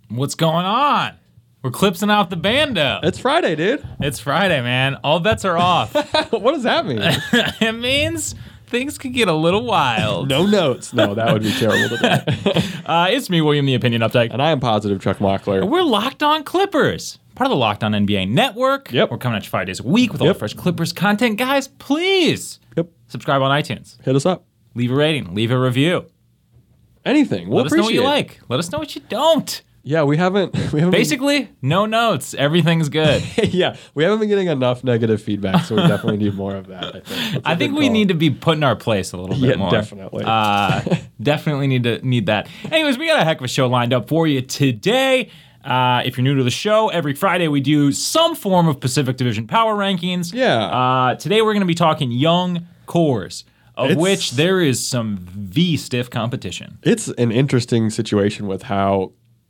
What's going on? We're clipsing out the bando. It's Friday, dude. It's Friday, man. All bets are off. What does that mean? It means things could get a little wild. No notes. No, that would be terrible to do. It's me, William the Opinion Updike. And I am positive Chuck Mockler. We're Locked On Clippers, part of the Locked On NBA Network. Yep. We're coming at you 5 days a week with all the fresh Clippers content. Guys, please subscribe on iTunes. Hit us up. Leave a rating. Leave a review. Anything. We'll Let us know what you appreciate it. like. Let us know what you don't. Yeah, we haven't Basically, no notes. Everything's good. yeah, we haven't been getting enough negative feedback, so we definitely need more of that. I think we need to be put in our place a little bit more. Definitely. Definitely need that. Anyways, we got a heck of a show lined up for you today. If you're new to the show, every Friday we do some form of Pacific Division power rankings. Yeah. Today we're going to be talking young cores, of which there is some stiff competition. It's an interesting situation with how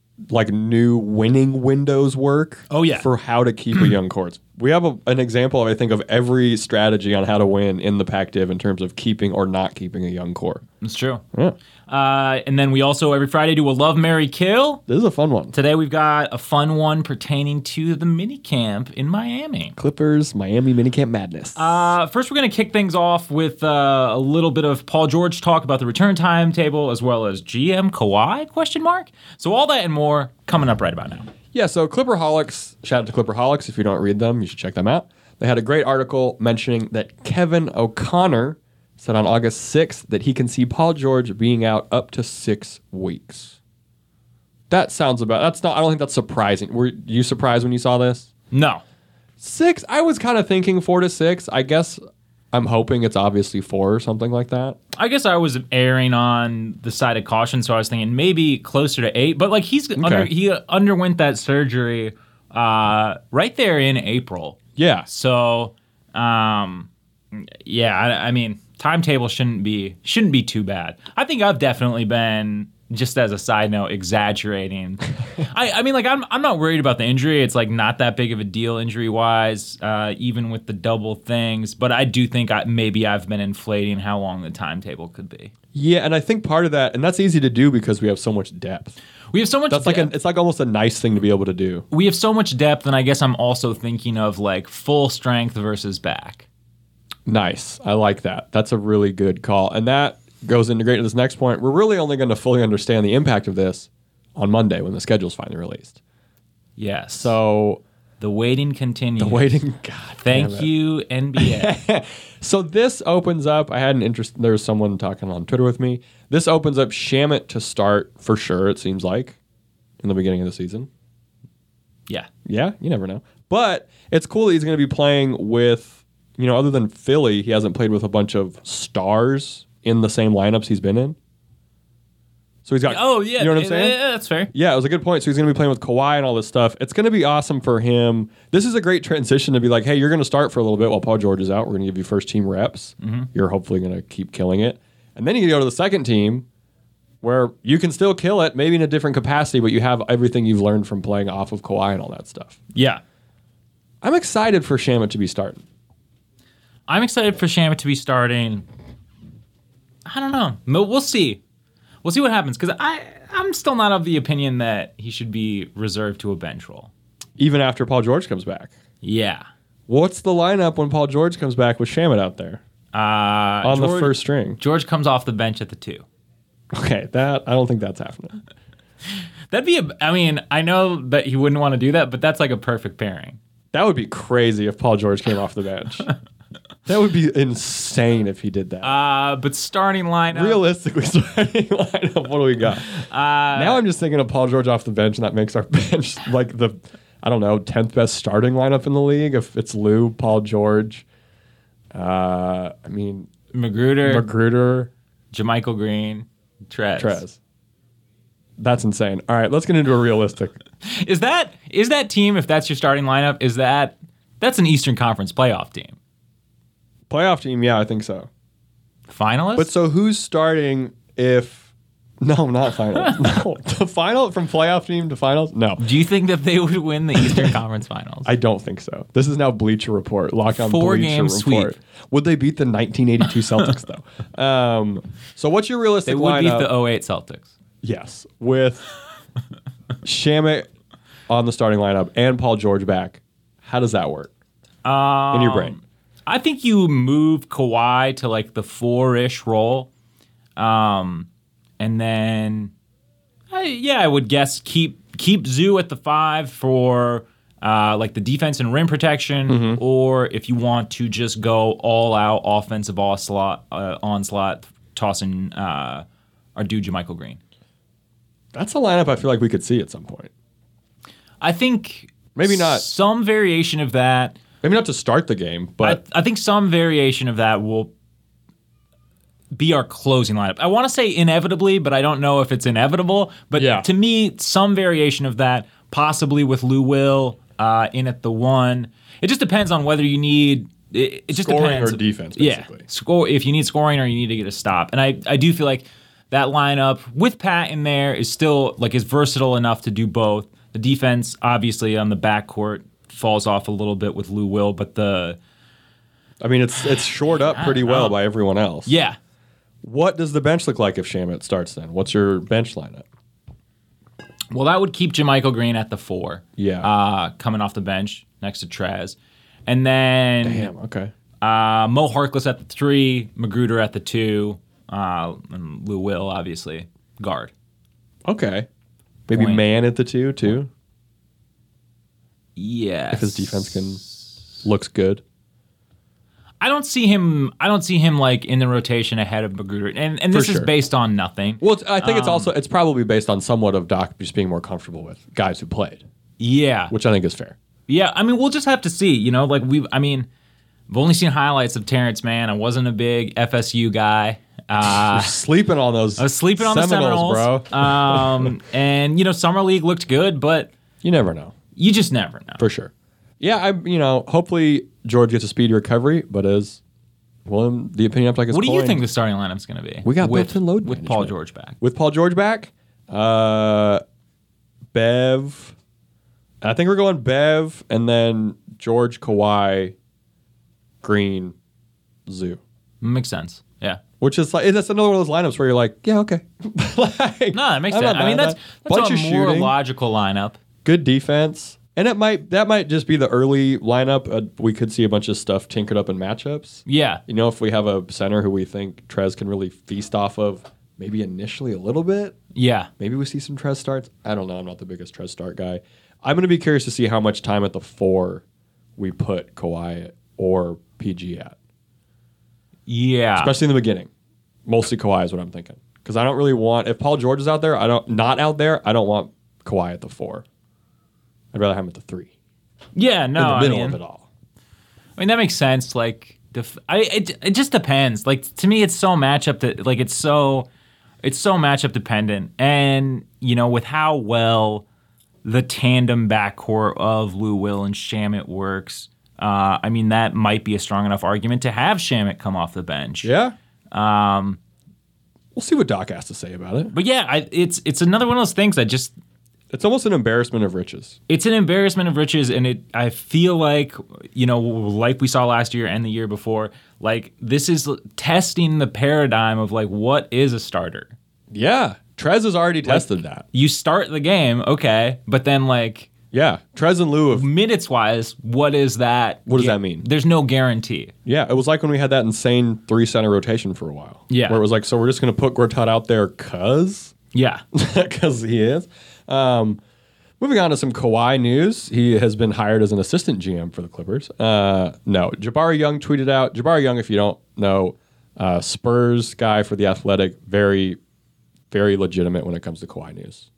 new winning windows work. Oh, yeah. For how to keep a young core. We have an example, I think, of every strategy on how to win in the Pac-Div in terms of keeping or not keeping a young core. It's true. Yeah. And then we also every Friday do a Love, Marry, Kill. This is a fun one. Today we've got a fun one pertaining to the minicamp in Miami. Clippers, Miami minicamp madness. First, we're going to kick things off with a little bit of Paul George talk about the return timetable, as well as GM Kawhi, ? So all that and more coming up right about now. Yeah, so Clipperholics, shout out to Clipperholics. If you don't read them, you should check them out. They had a great article mentioning that Kevin O'Connor said on August 6th that he can see Paul George being out up to 6 weeks. I don't think that's surprising. Were you surprised when you saw this? No. 6? I was kind of thinking 4 to 6. I guess I'm hoping it's obviously 4 or something like that. I guess I was erring on the side of caution, so I was thinking maybe closer to 8. But he underwent that surgery right there in April. Yeah. So, I mean, timetable shouldn't be too bad. I think I've definitely been, just as a side note, exaggerating. I mean, I'm not worried about the injury. It's not that big of a deal injury wise, even with the double things. But I do think maybe I've been inflating how long the timetable could be. Yeah, and I think part of that, and that's easy to do because we have so much depth. We have so much. That's it's almost a nice thing to be able to do. We have so much depth, and I guess I'm also thinking of full strength versus back. Nice. I like that. That's a really good call. And that goes into this next point. We're really only going to fully understand the impact of this on Monday when the schedule's finally released. Yes. So the waiting continues. God. Thank you, NBA. So this opens up. I had an interest. There was someone talking on Twitter with me. This opens up Shamet to start for sure, it seems like, in the beginning of the season. Yeah. Yeah, you never know. But it's cool that he's going to be playing with, other than Philly, he hasn't played with a bunch of stars in the same lineups he's been in. So he's got... Oh, yeah. You know what I'm saying? Yeah, that's fair. Yeah, it was a good point. So he's going to be playing with Kawhi and all this stuff. It's going to be awesome for him. This is a great transition to be like, hey, you're going to start for a little bit while Paul George is out. We're going to give you first team reps. Mm-hmm. You're hopefully going to keep killing it. And then you can go to the second team where you can still kill it, maybe in a different capacity, but you have everything you've learned from playing off of Kawhi and all that stuff. Yeah. I'm excited for Shamet to be starting. I'm excited for Shamet to be starting. I don't know. We'll see. We'll see what happens, because I'm still not of the opinion that he should be reserved to a bench role. Even after Paul George comes back. Yeah. What's the lineup when Paul George comes back with Shamet out there? On the first string. George comes off the bench at the 2. Okay, I don't think that's happening. That'd be I know that he wouldn't want to do that, but that's a perfect pairing. That would be crazy if Paul George came off the bench. That would be insane if he did that. But starting lineup. Realistically, starting lineup, what do we got? Now I'm just thinking of Paul George off the bench, and that makes our bench the 10th best starting lineup in the league. If it's Lou, Paul George, Magruder, JaMychal Green, Trez. That's insane. All right, let's get into a realistic. Is that team, if that's your starting lineup, that's an Eastern Conference playoff team? Playoff team, yeah, I think so. Finalists? But so who's starting if... No, not finals. No. The final, from playoff team to finals? No. Do you think that they would win the Eastern Conference Finals? I don't think so. This is now Bleacher Report. Lock on 4-game Bleacher Report. Sweep. Would they beat the 1982 Celtics, though? So what's your realistic lineup? They would beat the 08 Celtics. Yes. With... Shamet on the starting lineup and Paul George back. How does that work in your brain? I think you move Kawhi to like the 4-ish role. And then, I would guess keep Zoo at the 5 for like the defense and rim protection, or if you want to just go all out offensive onslaught, tossing our dude JaMychal Green. That's a lineup I feel like we could see at some point. I think maybe not some variation of that. Maybe not to start the game, but I think some variation of that will be our closing lineup. I want to say inevitably, but I don't know if it's inevitable. But to me, some variation of that, possibly with Lou Will in at the 1. It just depends on whether you need it just scoring depends. or defense, basically. Yeah, if you need scoring or you need to get a stop. And I do feel like that lineup with Pat in there is still is versatile enough to do both. The defense, obviously, on the backcourt falls off a little bit with Lou Will, but it's shored up pretty well by everyone else. Yeah. What does the bench look like if Shamet starts then? What's your bench lineup? Well, that would keep JaMychal Green at the 4. Yeah. Coming off the bench next to Trez. And then okay. Mo Harkless at the 3, Magruder at the 2, and Lou Will, obviously, guard. Okay. Maybe Man at the 2, too? Yes. If his defense looks good. I don't see him like in the rotation ahead of Magruder, and this is based on nothing. Well, I think it's probably based on somewhat of Doc just being more comfortable with guys who played. Yeah, which I think is fair. Yeah, I mean, we'll just have to see. We've only seen highlights of Terrence Mann. I wasn't a big FSU guy. You're sleeping on those. I was sleeping on the Seminoles, bro. And summer league looked good, but you never know. You just never know. For sure. Yeah, hopefully George gets a speedy recovery, but as William, the opinion up like it's what do you think the starting lineup's going to be? We got built-in load with management. Paul George back. With Paul George back, Bev. I think we're going Bev and then George, Kawhi, Green, Zoo. Makes sense. Yeah. Which is that's another one of those lineups where you're like, yeah, okay. No, that makes sense. I mean, that's bunch a of more shooting, logical lineup. Good defense. And that might just be the early lineup. We could see a bunch of stuff tinkered up in matchups. Yeah. If we have a center who we think Trez can really feast off of, maybe initially a little bit. Yeah. Maybe we see some Trez starts. I don't know. I'm not the biggest Trez start guy. I'm going to be curious to see how much time at the 4 we put Kawhi or PG at. Yeah. Especially in the beginning. Mostly Kawhi is what I'm thinking. Because I don't really want, if Paul George is out there, I don't want Kawhi at the 4. I'd rather have him at the 3. Yeah, no, in the middle of it all. I mean, that makes sense. It just depends. To me, it's so matchup that it's so matchup dependent. And with how well the tandem backcourt of Lou Will and Shamet works, that might be a strong enough argument to have Shamet come off the bench. Yeah. We'll see what Doc has to say about it. But yeah, it's another one of those things that just. It's almost an embarrassment of riches. It's an embarrassment of riches, and I feel like, like we saw last year and the year before, this is testing the paradigm of what is a starter. Yeah, Trez has already tested that. You start the game, okay, but then yeah, Trez and Lou minutes wise, what is that? What does that mean? There's no guarantee. Yeah, it was like when we had that insane 3-center rotation for a while. Yeah, where it was so we're just going to put Gortat out there because he is. Moving on to some Kawhi news. He has been hired as an assistant GM for the Clippers. No, Jabari Young tweeted out. Jabari Young, if you don't know, Spurs guy for The Athletic, very, very legitimate when it comes to Kawhi news.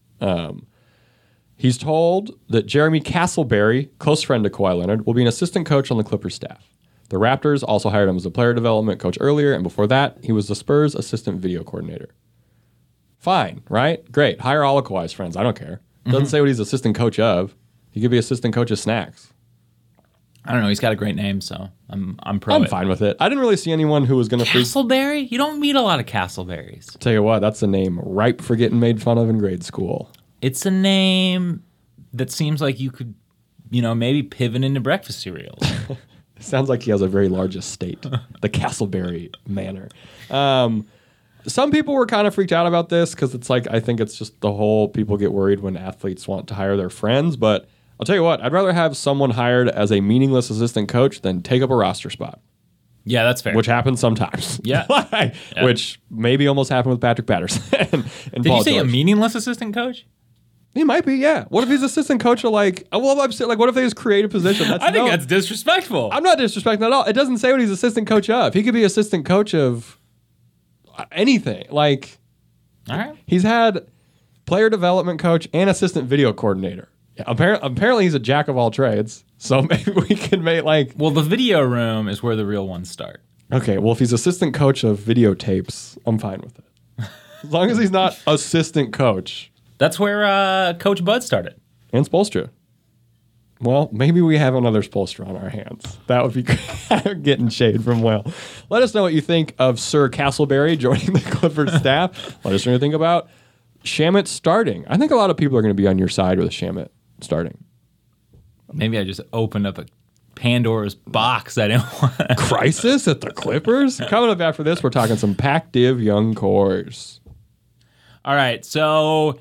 He's told that Jeremy Castleberry, close friend to Kawhi Leonard, will be an assistant coach on the Clippers staff. The Raptors also hired him as a player development coach earlier, and before that, he was the Spurs assistant video coordinator. Fine, right? Great. Hire all of Kawhi's friends. I don't care. Doesn't say what he's assistant coach of. He could be assistant coach of Snacks. I don't know. He's got a great name, so I'm pro. I'm fine with it. I didn't really see anyone who was going to Castleberry? You don't meet a lot of Castleberries. Tell you what, that's a name ripe for getting made fun of in grade school. It's a name that seems like you could, maybe pivot into breakfast cereals. It sounds like he has a very large estate, the Castleberry Manor. some people were kind of freaked out about this because it's like, I think it's just the whole people get worried when athletes want to hire their friends. But I'll tell you what, I'd rather have someone hired as a meaningless assistant coach than take up a roster spot. Yeah, that's fair. Which happens sometimes. Yeah. Which maybe almost happened with Patrick Patterson. and Did Paul you say George. a meaningless assistant coach? He might be, yeah. What if he's assistant coach of I'm saying, what if they just create a position? I think that's disrespectful. I'm not disrespecting at all. It doesn't say what he's assistant coach of. He could be assistant coach of anything. All right. He's had player development coach and assistant video coordinator. Yeah, apparently he's a jack of all trades. So maybe we can make Well, the video room is where the real ones start. Okay, well, if he's assistant coach of videotapes, I'm fine with it. As long as he's not assistant coach. That's where Coach Bud started. And Spoelstra. Well, maybe we have another Spoelstra on our hands. That would be getting shade from Will. Let us know what you think of Sir Castleberry joining the Clippers staff. Let us know what you think about Shamet starting. I think a lot of people are going to be on your side with Shamet starting. Maybe I just opened up a Pandora's box. I didn't want. Crisis at the Clippers? Coming up after this, we're talking some Pac-Div young cores. All right, so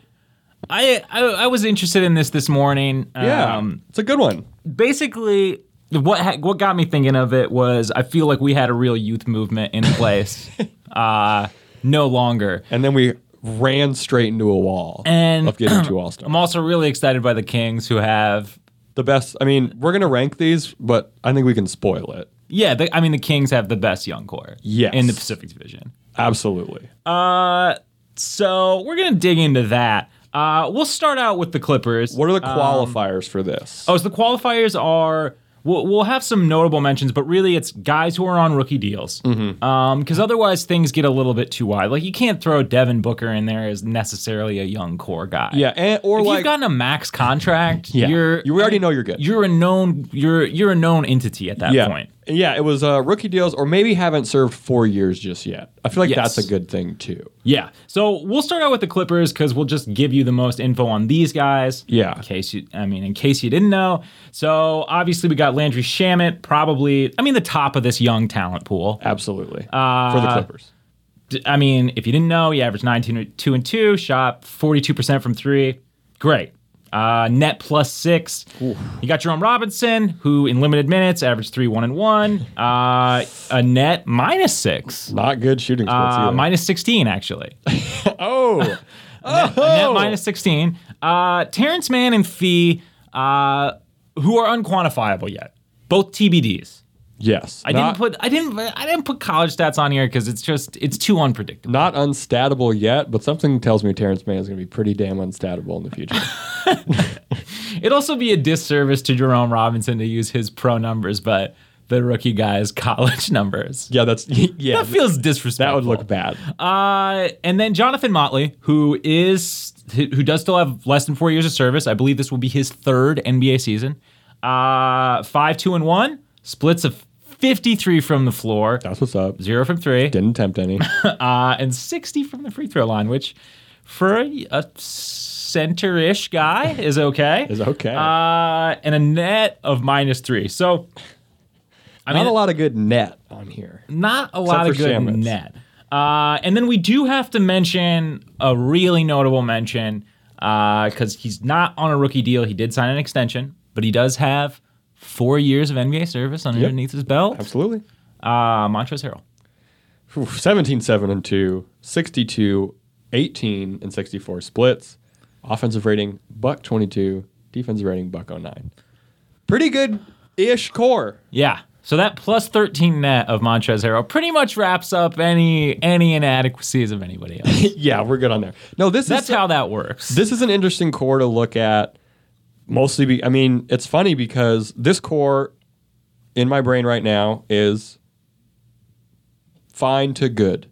I was interested in this morning. Yeah, it's a good one. Basically, what got me thinking of it was I feel like we had a real youth movement in place. No longer. And then we ran straight into a wall and of getting 2 All-Stars. I'm also really excited by the Kings, who have the best. I mean, we're going to rank these, but I think we can spoil it. Yeah, the Kings have the best young core in the Pacific Division. Absolutely. So we're going to dig into that. We'll start out with the Clippers. What are the qualifiers for this? So the qualifiers are, we'll have some notable mentions, but really it's guys who are on rookie deals. Because otherwise things get a little bit too wide. Like, you can't throw Devin Booker in there as necessarily a young core guy. Yeah, if you've gotten a max contract, you already know you're good. You're a known entity at that point. Yeah, it was rookie deals, or maybe haven't served 4 years just yet. I feel like that's a good thing too. Yeah. So we'll start out with the Clippers because we'll just give you the most info on these guys. Yeah. In case you didn't know. So obviously we got Landry Shamet, probably the top of this young talent pool. Absolutely. For the Clippers. If you didn't know, he averaged 19-2-2, shot 42% from 3. Great. Net +6. Ooh. You got Jerome Robinson, who in limited minutes averaged 3-1-1. A net -6. Not good shooting splits either. -16 actually. Oh. A net -16. Terrence Mann and Fee, who are unquantifiable yet. Both TBDs. Yes. I didn't put college stats on here because it's too unpredictable. Not unstatable yet, but something tells me Terrence Mann is going to be pretty damn unstatable in the future. It'd also be a disservice to Jerome Robinson to use his pro numbers, but the rookie guy's college numbers. Yeah, that feels disrespectful. That would look bad. And then Jonathan Motley, who does still have less than 4 years of service. I believe this will be his 3rd NBA season. 5-2-1, splits of 53 from the floor. That's what's up. 0 from 3. Didn't attempt any. And 60 from the free throw line, which for a center-ish guy is okay. And a net of -3. So, not a lot of good net on here. Not a lot of good net. And then we do have to mention a really notable mention because he's not on a rookie deal. He did sign an extension, but he does have 4 years of NBA service underneath his belt. Absolutely. Montrezl Harrell. 17-7-2, 62, 18, and 64 splits. Offensive rating, $122. Defensive rating, $109. Pretty good-ish core. Yeah. So that +13 net of Montrezl Harrell pretty much wraps up any inadequacies of anybody else. Yeah, we're good on there. No, that's how that works. This is an interesting core to look at. Mostly, it's funny because this core in my brain right now is fine to good.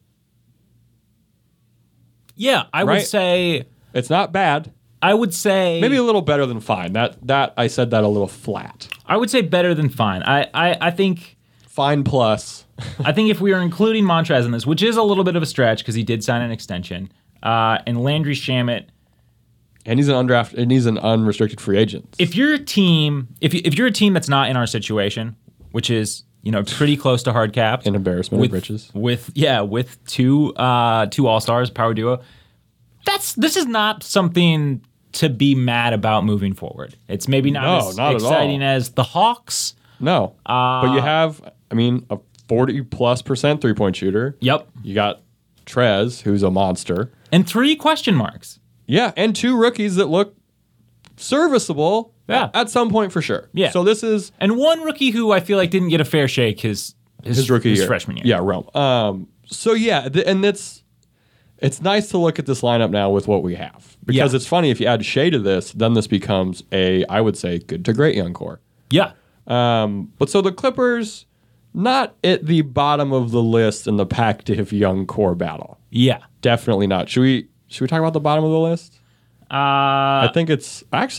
Yeah, I would say it's not bad. I would say maybe a little better than fine. That I said that a little flat. I would say better than fine. I think fine plus. I think if we are including Montrez in this, which is a little bit of a stretch because he did sign an extension, and Landry Shamet. And he's an undrafted, and he's an unrestricted free agent. If you're a team, if you're a team that's not in our situation, which is pretty close to hard capped. An embarrassment of riches. With two all-stars, power duo. This is not something to be mad about moving forward. It's maybe not as exciting as the Hawks. No. But you have, a 40+% three-point shooter. Yep. You got Trez, who's a monster. And 3 question marks. Yeah, and 2 rookies that look serviceable at some point for sure. Yeah. So this is... And 1 rookie who I feel like didn't get a fair shake his rookie year. Freshman year. Yeah, Rome. So yeah, and it's nice to look at this lineup now with what we have. Because it's funny, if you add Shea to this, then this becomes I would say, good to great young core. Yeah. But so the Clippers, not at the bottom of the list in the Pac-Div young core battle. Yeah. Definitely not. Should we talk about the bottom of the list? I think it's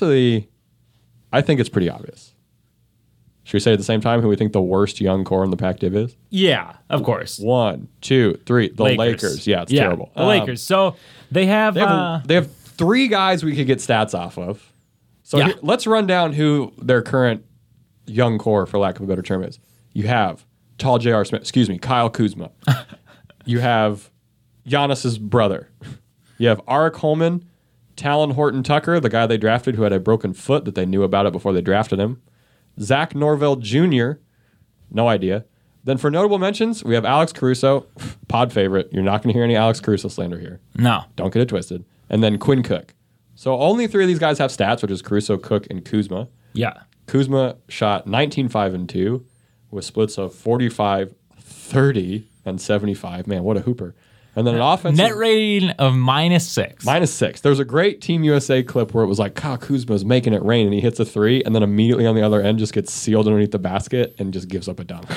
pretty obvious. Should we say at the same time who we think the worst young core in the Pac-Div is? Yeah, of course. 1, 2, 3. The Lakers. Yeah, it's terrible. The Lakers. So they have 3 guys we could get stats off of. So let's run down who their current young core, for lack of a better term, is. You have tall J.R. Smith. Kyle Kuzma. You have Giannis's brother. You have Arik Holman, Talon Horton Tucker, the guy they drafted who had a broken foot that they knew about it before they drafted him. Zach Norvell Jr., no idea. Then for notable mentions, we have Alex Caruso, pod favorite. You're not going to hear any Alex Caruso slander here. No. Don't get it twisted. And then Quinn Cook. So only 3 of these guys have stats, which is Caruso, Cook, and Kuzma. Yeah. Kuzma shot 19, 5, and 2 with splits of 45, 30, and 75. Man, what a hooper. And then an offensive... Net rating of -6. -6. There's a great Team USA clip where it was like, Kyle Kuzma's making it rain, and he hits a 3, and then immediately on the other end just gets sealed underneath the basket and just gives up a dunk.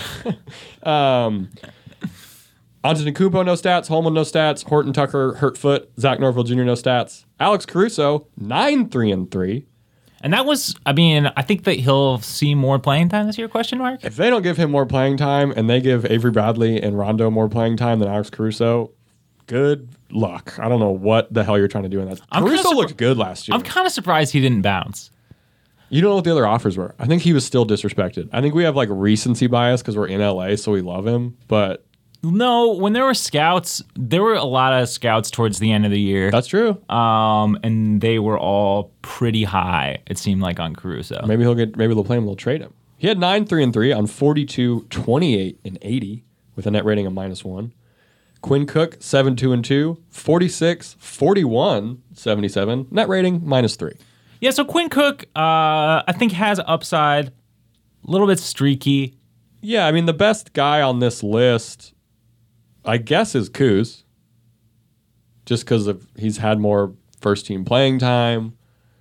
Antetokounmpo, no stats. Holman, no stats. Horton Tucker, hurt foot. Zach Norvell Jr., no stats. Alex Caruso, 9, 3, and 3. And that was, I think that he'll see more playing time this year, question mark? If they don't give him more playing time and they give Avery Bradley and Rondo more playing time than Alex Caruso, good luck. I don't know what the hell you're trying to do in that. Caruso looked good last year. I'm kind of surprised he didn't bounce. You don't know what the other offers were. I think he was still disrespected. I think we have like recency bias because we're in LA, so we love him. But no, when there were scouts, there were a lot of scouts towards the end of the year. That's true. And they were all pretty high, it seemed like, on Caruso. Maybe they'll play him, they'll trade him. He had 9, 3, and 3 on 42, 28, and 80 with a net rating of -1. Quinn Cook, 7, 2, and 2, 46, 41, 77, net rating -3. Yeah, so Quinn Cook, I think, has upside, a little bit streaky. Yeah, the best guy on this list, I guess, is Kuz. Just because he's had more first-team playing time.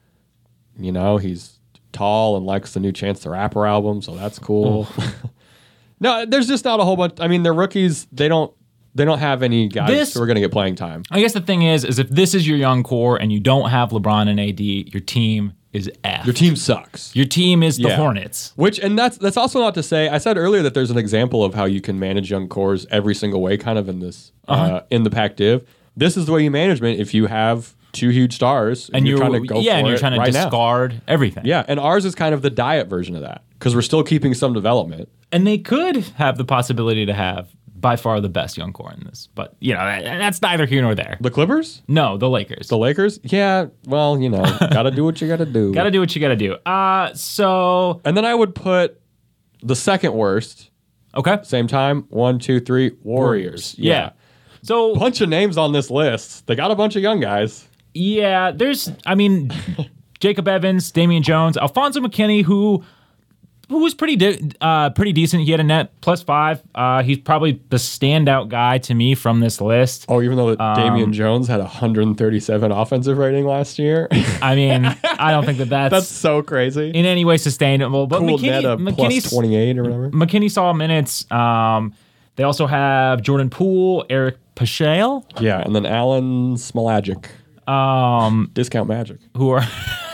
He's tall and likes the new Chance the Rapper album, so that's cool. No, there's just not a whole bunch. They're rookies. They don't have any guys who are going to get playing time. I guess the thing is if this is your young core and you don't have LeBron and AD, your team is F. Your team sucks. Your team is the Hornets. That's also not to say, I said earlier that there's an example of how you can manage young cores every single way kind of in this, in the Pac-Div. This is the way you manage it if you have 2 huge stars and you're trying to go for it and you're trying to discard everything. Yeah, and ours is kind of the diet version of that because we're still keeping some development. And they could have the possibility to have by far the best young core in this. But, that's neither here nor there. The Clippers? No, the Lakers. The Lakers? Yeah, well, gotta do what you gotta do. Gotta do what you gotta do. And then I would put the second worst. Okay. Same time. 1, 2, 3. Warriors. Yeah. So bunch of names on this list. They got a bunch of young guys. Yeah, there's, Jacob Evans, Damian Jones, Alfonso McKinney, who was pretty decent. He had a net +5. He's probably the standout guy to me from this list. Oh, even though Damian Jones had 137 offensive rating last year. I don't think that's so crazy in any way sustainable. But cool net of +28 or whatever. McKinney saw minutes. They also have Jordan Poole, Eric Paschal. Yeah, and then Alan Smalagic. Discount Magic. Who are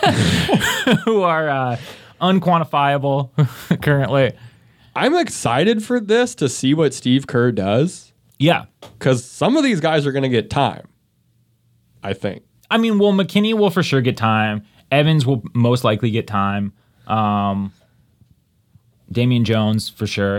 unquantifiable currently. I'm excited for this to see what Steve Kerr does. Yeah. Because some of these guys are going to get time, I think. McKinney will for sure get time. Evans will most likely get time. Damian Jones for sure.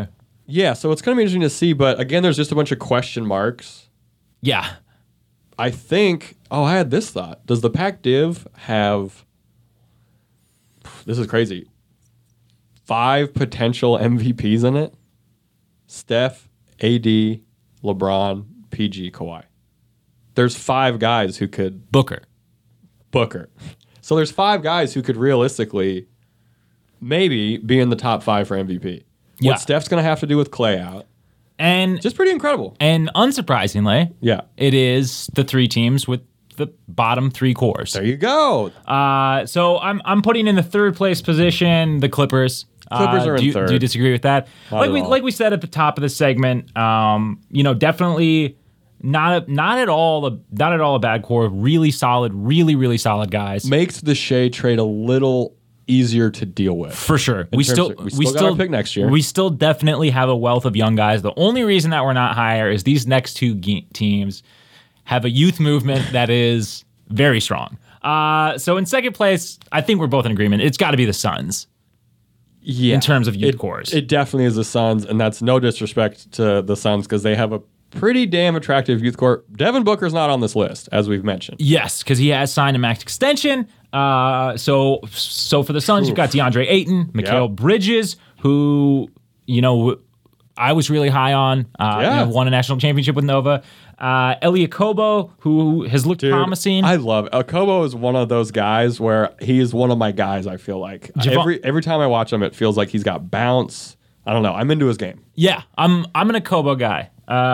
Yeah, so it's going to be interesting to see. But again, there's just a bunch of question marks. Yeah. I think. Oh, I had this thought. Does the Pac-Div have? This is crazy. 5 potential MVPs in it. Steph, AD, LeBron, PG, Kawhi. There's 5 guys who could Booker. So there's 5 guys who could realistically maybe be in the top 5 for MVP. Yeah. What Steph's going to have to do with Clay out. And Just pretty incredible. and unsurprisingly, Yeah. it is the 3 teams with the bottom 3 cores. There you go. So I'm putting in the 3rd place position the Clippers. Clippers are in do you, 3rd. Do you disagree with that? Not at all. Like we said at the top of the segment, definitely not at all a bad core. Really solid guys. Makes the Shea trade a little easier to deal with. For sure. We still got our pick next year. We still definitely have a wealth of young guys. The only reason that we're not higher is these next 2 teams have a youth movement that is very strong. So in 2nd place, I think we're both in agreement. It's got to be the Suns. Yeah. In terms of youth cores. It definitely is the Suns, and that's no disrespect to the Suns because they have a pretty damn attractive youth core. Devin Booker's not on this list, as we've mentioned. Yes, because he has signed a max extension. So for the Suns, you've got DeAndre Ayton, Mikal Bridges, who, I was really high on. Won a national championship with Nova. Elie Okobo, who has looked promising. I love Okobo is one of those guys where he is one of my guys, I feel like. Every time I watch him, it feels like he's got bounce. I don't know. I'm into his game. Yeah, I'm an Okobo guy.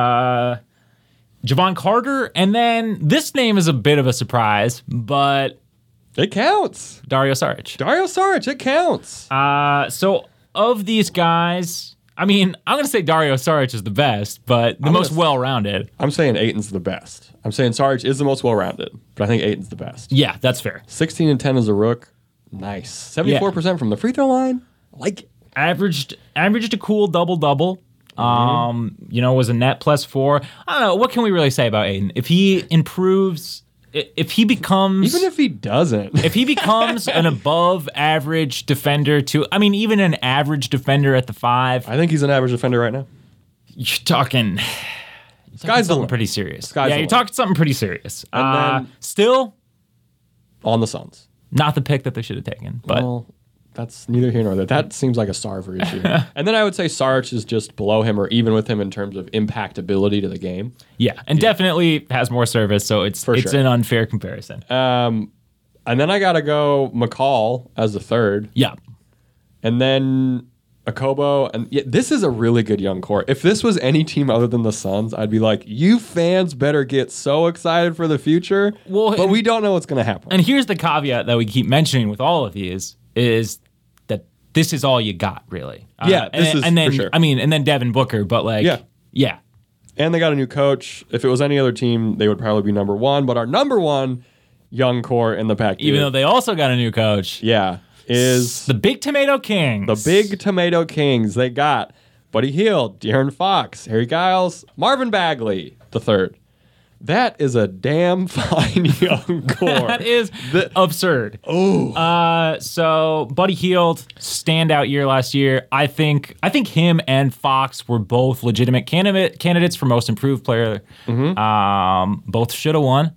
Javon Carter, and then this name is a bit of a surprise, but it counts. Dario Saric. It counts. So of these guys, I mean, I'm going to say Dario Saric is the best, but the most well-rounded. I'm saying Ayton's the best. I'm saying Saric is the most well-rounded, but I think Ayton's the best. Yeah, that's fair. 16 and 10 as a rook. Nice. 74% from the free throw line. Like it. Averaged a cool double-double. Was a net +4. I don't know. What can we really say about Ayton? If he improves, if he becomes... Even if he doesn't. If he becomes an above-average defender even an average defender at the 5... I think he's an average defender right now. You're talking... Sky's the limit. Pretty serious. You're talking something pretty serious. And then, still... On the Suns. Not the pick that they should have taken, but... Well, that's neither here nor there. That seems like a Sarver issue. And then I would say Saric is just below him or even with him in terms of impactability to the game. Yeah, and definitely has more service, so it's sure. An unfair comparison. And then I got to go McCall as the 3rd. Yeah. And then Okobo. And this is a really good young core. If this was any team other than the Suns, I'd be like, you fans better get so excited for the future. But we don't know what's going to happen. And here's the caveat that we keep mentioning with all of these is that this is all you got, really. And then, for sure. And then Devin Booker, but yeah. And they got a new coach. If it was any other team, they would probably be number 1. But our number 1 young core in the pack, even though they also got a new coach, is the Big Tomato Kings. The Big Tomato Kings. They got Buddy Hield, De'Aaron Fox, Harry Giles, Marvin Bagley, the 3rd. That is a damn fine young core. That is absurd. Oh. So Buddy Hield, standout year last year. I think him and Fox were both legitimate candidates for most improved player. Mm-hmm. Both should have won.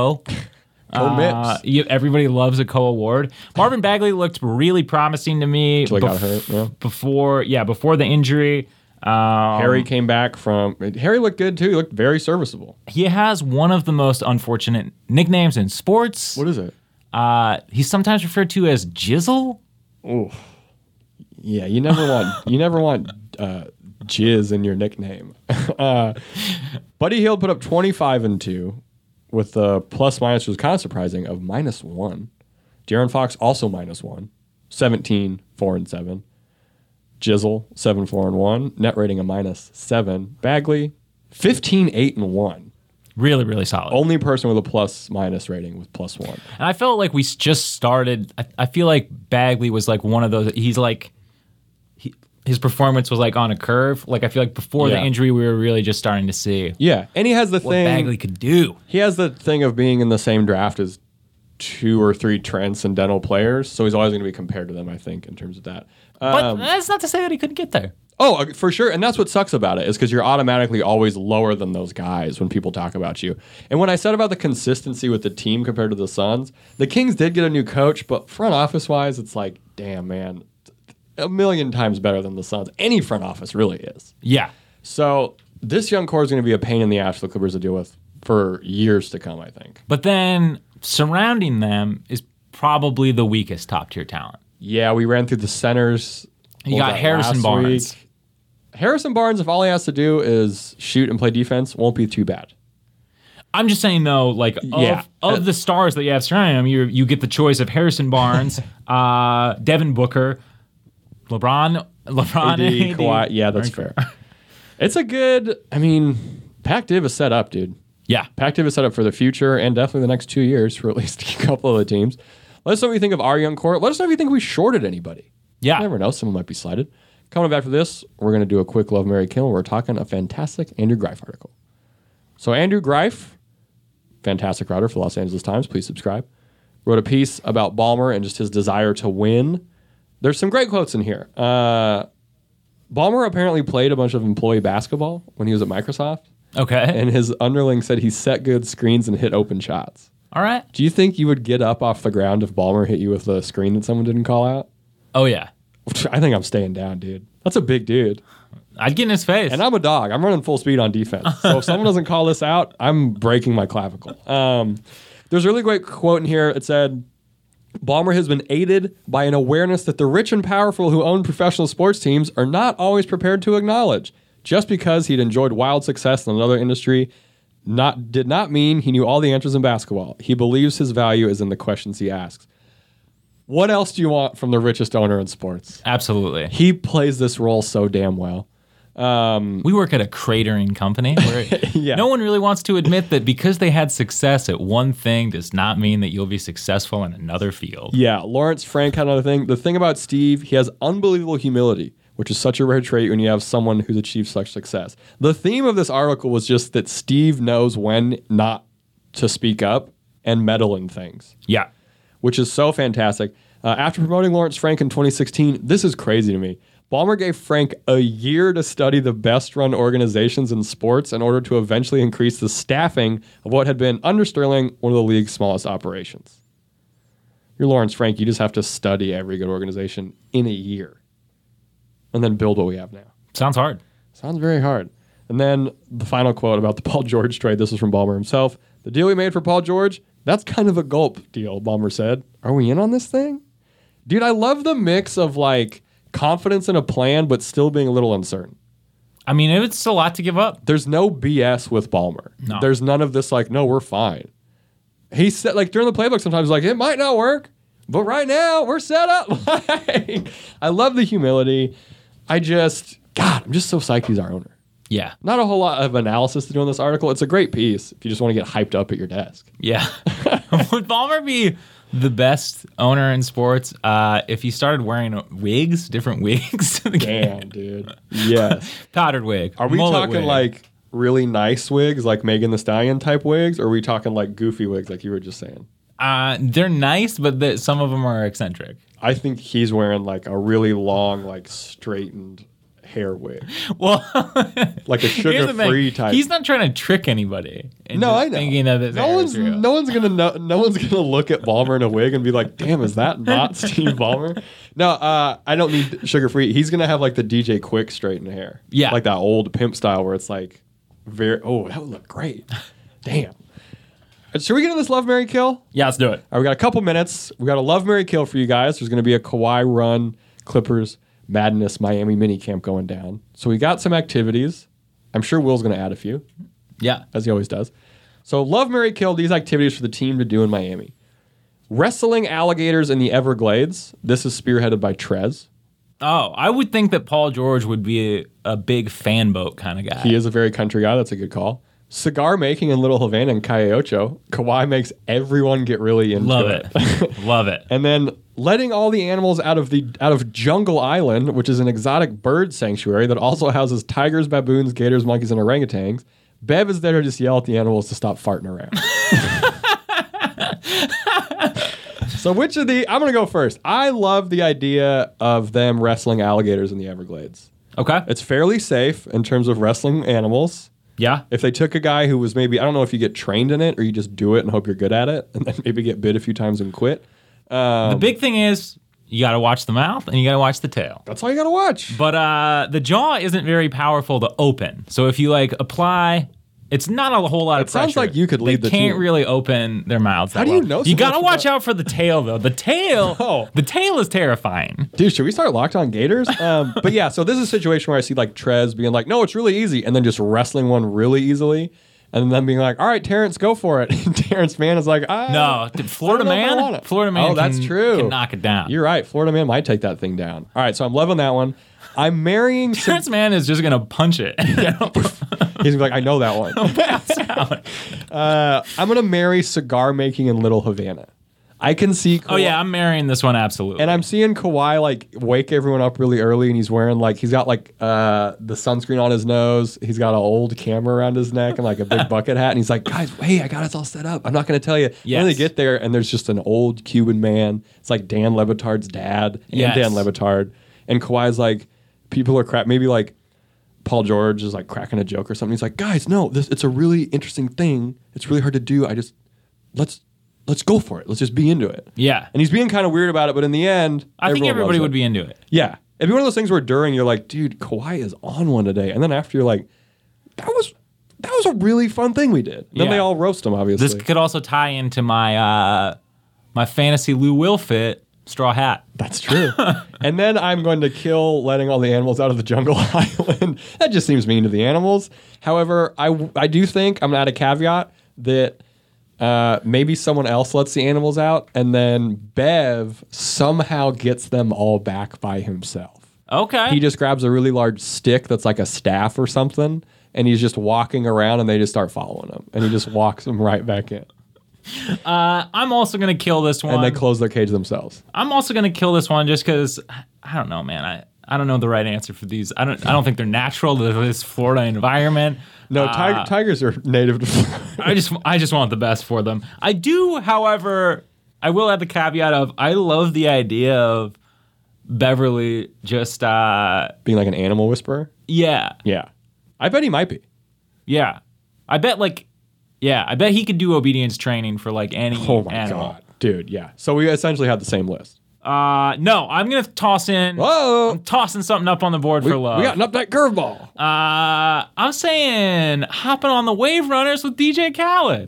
Mips. Everybody loves a Co award. Marvin Bagley looked really promising to me got hurt, before the injury. Harry came back Harry looked good too. He looked very serviceable. He has one of the most unfortunate nicknames in sports. What is it? He's sometimes referred to as Jizzle. Oh, yeah. You never want jizz in your nickname. Buddy Hield put up 25 and 2 with the plus minus, which was kind of surprising, of -1. De'Aaron Fox also -1. 17, 4 and 7. Jizzle, 7, 4 and 1. Net rating a -7. Bagley, 15, 8 and 1. Really, really solid. Only person with a plus minus rating with +1. And I felt like we just started. I feel like Bagley was like one of those. He's like, his performance was like on a curve. Like I feel like before the injury, we were really just starting to see. Yeah, and he has the what thing Bagley could do. He has the thing of being in the same draft as 2 or 3 transcendental players, so he's always going to be compared to them. I think in terms of that. But that's not to say that he couldn't get there. Oh, for sure. And that's what sucks about it is because you're automatically always lower than those guys when people talk about you. And when I said about the consistency with the team compared to the Suns, the Kings did get a new coach, but front office wise, it's like, damn, man, a million times better than the Suns. Any front office really is. Yeah. So this young core is going to be a pain in the ass for the Clippers to deal with for years to come, I think. But then surrounding them is probably the weakest top tier talent. Yeah, we ran through the centers. You got Harrison Barnes. Harrison Barnes, if all he has to do is shoot and play defense, won't be too bad. I'm just saying, though, like, of the stars that you have surrounding him, you get the choice of Harrison Barnes, Devin Booker, LeBron, AD, Kawhi. Yeah, that's fair. It's a good, I mean, Pac-Div is set up, dude. Yeah. Pac-Div is set up for the future and definitely the next 2 years for at least a couple of the teams. Let us know what you think of our young core. Let us know if you think we shorted anybody. Yeah. You never know. Someone might be slighted. Coming up after this, we're going to do a quick Love, Marry, Kill. We're talking a fantastic Andrew Greif article. So Andrew Greif, fantastic writer for Los Angeles Times. Please subscribe. Wrote a piece about Ballmer and just his desire to win. There's some great quotes in here. Ballmer apparently played a bunch of employee basketball when he was at Microsoft. Okay. And his underling said he set good screens and hit open shots. All right. Do you think you would get up off the ground if Ballmer hit you with a screen that someone didn't call out? Oh, yeah. I think I'm staying down, dude. That's a big dude. I'd get in his face. And I'm a dog. I'm running full speed on defense. So if someone doesn't call this out, I'm breaking my clavicle. There's a really great quote in here. It said, Ballmer has been aided by an awareness that the rich and powerful who own professional sports teams are not always prepared to acknowledge. Just because he'd enjoyed wild success in another industry did not mean he knew all the answers in basketball. He believes his value is in the questions he asks. What else do you want from the richest owner in sports? Absolutely. He plays this role so damn well. We work at a cratering company where Yeah. no one really wants to admit that because they had success at one thing does not mean that you'll be successful in another field. Yeah, Lawrence Frank had another thing. The thing about Steve, he has unbelievable humility, which is such a rare trait when you have someone who's achieved such success. The theme of this article was just that Steve knows when not to speak up and meddle in things. Yeah. Which is so fantastic. After promoting Lawrence Frank in 2016, this is crazy to me. Ballmer gave Frank a year to study the best-run organizations in sports in order to eventually increase the staffing of what had been, under Sterling, one of the league's smallest operations. You're Lawrence Frank. You just have to study every good organization in a year and then build what we have now. Sounds hard. Sounds very hard. And then the final quote about the Paul George trade. This is from Ballmer himself. The deal we made for Paul George, that's kind of a gulp deal, Ballmer said. Are we in on this thing? Dude, I love the mix of like confidence in a plan, but still being a little uncertain. I mean, it's a lot to give up. There's no BS with Ballmer. No. There's none of this like, no, we're fine. He said, like during the playbook sometimes like, it might not work, but right now we're set up. I love the humility. I'm just so psyched he's our owner. Yeah. Not a whole lot of analysis to do in this article. It's a great piece if you just want to get hyped up at your desk. Yeah. Would Ballmer be the best owner in sports if he started wearing wigs, different wigs? Damn, dude. Yes. Powdered wig. Are we mullet talking wig. like really nice wigs, like Megan Thee Stallion type wigs, or are we talking like goofy wigs, like you were just saying? They're nice, but some of them are eccentric. I think he's wearing like a really long, like straightened hair wig. Well, like a sugar-free type. He's not trying to trick anybody. No, I know. Thinking that this no one's gonna look at Ballmer in a wig and be like, "Damn, is that not Steve Ballmer?" No, I don't need sugar-free. He's gonna have like the DJ Quick straightened hair. Yeah, like that old pimp style where it's like very. Oh, that would look great. Damn. Should we get into this Love, Marry, Kill? Yeah, let's do it. All right, we got a couple minutes. We got a Love, Marry, Kill for you guys. There's going to be a Kawhi run, Clippers, Madness, Miami mini camp going down. So we got some activities. I'm sure Will's going to add a few. Yeah. As he always does. So Love, Marry, Kill, these activities for the team to do in Miami. Wrestling alligators in the Everglades. This is spearheaded by Trez. Oh, I would think that Paul George would be a big fan boat kind of guy. He is a very country guy. That's a good call. Cigar making in Little Havana and Calle Ocho. Kawhi makes everyone get really into it. Love it. And then letting all the animals out of Jungle Island, which is an exotic bird sanctuary that also houses tigers, baboons, gators, monkeys, and orangutans. Bev is there to just yell at the animals to stop farting around. So I'm going to go first. I love the idea of them wrestling alligators in the Everglades. Okay. It's fairly safe in terms of wrestling animals. Yeah. If they took a guy who was maybe, I don't know if you get trained in it or you just do it and hope you're good at it and then maybe get bit a few times and quit. The big thing is you got to watch the mouth and you got to watch the tail. That's all you got to watch. But the jaw isn't very powerful to open. So if you like apply, it's not a whole lot of pressure. It sounds like you could lead the team. They can't team. really open their mouths. How do you know so You got to much watch about- out for the tail though. The tail, No. the tail is terrifying. Dude, should we start Locked On Gators? But yeah, so this is a situation where I see like Trez being like, no, it's really easy. And then just wrestling one really easily. And then being like, all right, Terrence, go for it. And Terrence Mann is like, No, Florida I don't know if I want man. it. Florida man. Oh, that's true. Can knock it down. You're right. Florida Man might take that thing down. All right, so I'm loving that one. I'm marrying. Terrence Mann is just gonna punch it. He's gonna be like, I know that one. Pass out. I'm gonna marry cigar making in Little Havana. I can see. Oh yeah, I'm marrying this one absolutely. And I'm seeing Kawhi like wake everyone up really early, and he's wearing like he's got like the sunscreen on his nose. He's got an old camera around his neck and like a big bucket hat. And he's like, guys, hey, I got us all set up. I'm not going to tell you. Yes. And then they get there, and there's just an old Cuban man. It's like Dan Le Batard's dad and Yes. Dan Le Batard. And Kawhi's like, people are crap. Maybe like Paul George is like cracking a joke or something. He's like, guys, no, it's a really interesting thing. It's really hard to do. Let's go for it. Let's just be into it. Yeah. And he's being kind of weird about it, but in the end, I think everyone everybody loves would it. be into it. Yeah. It'd be one of those things where during you're like, dude, Kawhi is on one today. And then after you're like, that was a really fun thing we did. Then Yeah. they all roast him, obviously. This could also tie into my my fantasy Lou Will fit straw hat. That's true. And then I'm going to kill letting all the animals out of the jungle island. That just seems mean to the animals. However, I do think I'm going to add a caveat that maybe someone else lets the animals out, and then Bev somehow gets them all back by himself. Okay. He just grabs a really large stick that's like a staff or something, and he's just walking around, and they just start following him, and he just walks them right back in. I'm also gonna kill this one. And they close their cage themselves. I'm also gonna kill this one just because I don't know, man. I don't know the right answer for these. I don't think they're natural to this Florida environment. No, tigers are native to Florida. I just want the best for them. I do, however, I will add the caveat of I love the idea of Beverly just Being like an animal whisperer. yeah. Yeah. I bet he might be. Yeah. I bet he could do obedience training for like any Oh my animal. God. Dude, yeah. So we essentially had the same list. No, I'm gonna toss in Whoa! I'm tossing something up on the board for love. We got an uptight curveball. I'm saying hopping on the Wave Runners with DJ Khaled.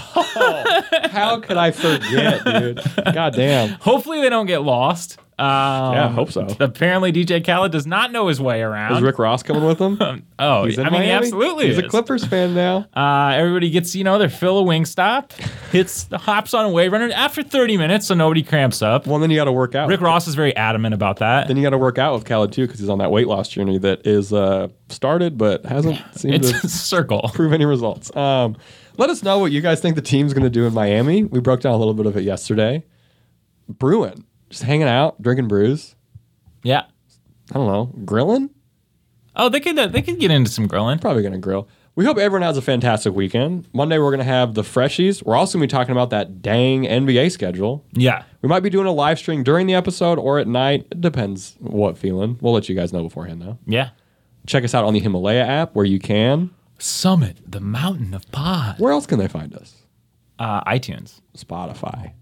How could I forget, dude? God damn. Hopefully they don't get lost. Yeah, I hope so. Apparently DJ Khaled does not know his way Is around. Rick Ross coming with him? Oh, He's in I mean, he Miami? absolutely He's is. a Clippers fan now. Everybody gets, their fill of Wingstop, hops on a Wave Runner after 30 minutes so nobody cramps up. Well, then you got to work out. Rick Ross is very adamant about that. Then you got to work out with Khaled too, because he's on that weight loss journey that is started but hasn't seemed It's to a circle. prove any results. Let us know what you guys think the team's going to do in Miami. We broke down a little bit of it yesterday. Brewing, just hanging out, drinking brews. Yeah. I don't know, grilling. Oh, they could get into some grilling. Probably going to grill. We hope everyone has a fantastic weekend. Monday we're going to have the Freshies. We're also going to be talking about that dang NBA schedule. Yeah. We might be doing a live stream during the episode or at night. It depends what feeling. We'll let you guys know beforehand though. Yeah. Check us out on the Himalaya app where you can. Summit the mountain of pod. Where else can they find us? iTunes. Spotify.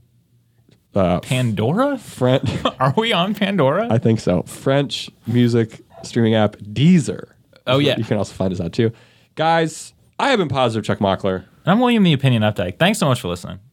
Pandora? Are we on Pandora? I think so. French music streaming app Deezer. Oh, yeah. You can also find us out too. Guys, I have been Positive Chuck Mockler. And I'm William the Opinion Updike. Thanks so much for listening.